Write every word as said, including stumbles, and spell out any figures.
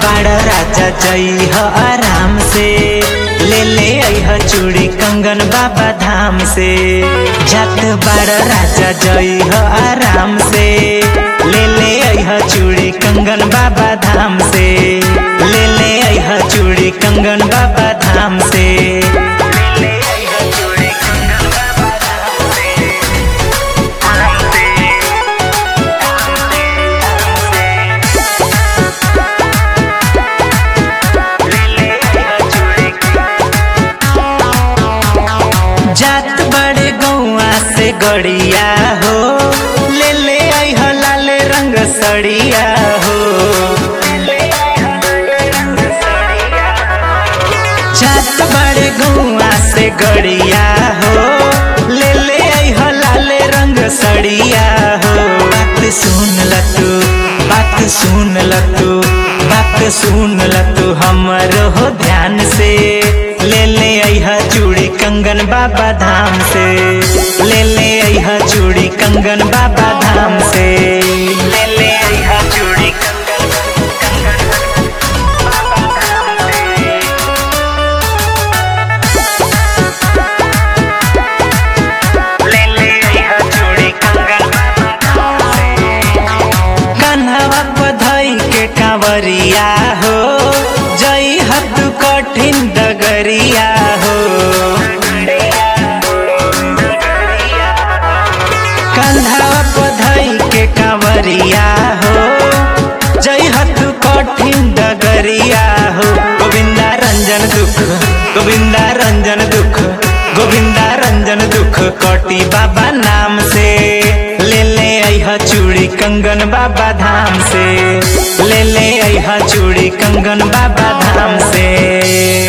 बाड़ा राजा जई ह आराम से, ले ले अइह चूड़ी कंगन बाबा धाम से। जात बाड़ा राजा जई ह आराम से, ले ले अइह चूड़ी कंगन बाबा धाम से। ले ले अइह चूड़ी कंगन बाबा धाम से। जात बड़े गौआ से गड़िया हो, ले ले अइह लाल रंग सड़िया हो। जात बड़े गौआ से गड़िया हो, ले ले अइह लाल रंग सड़िया हो। बात सुन ल तू, बात सुन ल तू, बात सुन ल तू हमर हो ध्यान से। ले ले अइह चूड़ी कंगन बाबा धाम से। ले ले अइह चूड़ी कंगन बाबा धाम से। ले ले अइह चूड़ी कन्हवा बधाई के कांवरिया हो, जई हत कठिन डगरिया हो। कन्हवा बधाई के कांवरिया हो, जई हत कठिन डगरिया हो। गोविंदा रंजन दुख, गोविंदा रंजन दुख, गोविंदा रंजन दुख कटी बाबा नाम से। ले ले अइह चूड़ी कंगन बाबा धाम से। ले ले अइह चूड़ी कंगन बाबा धाम से।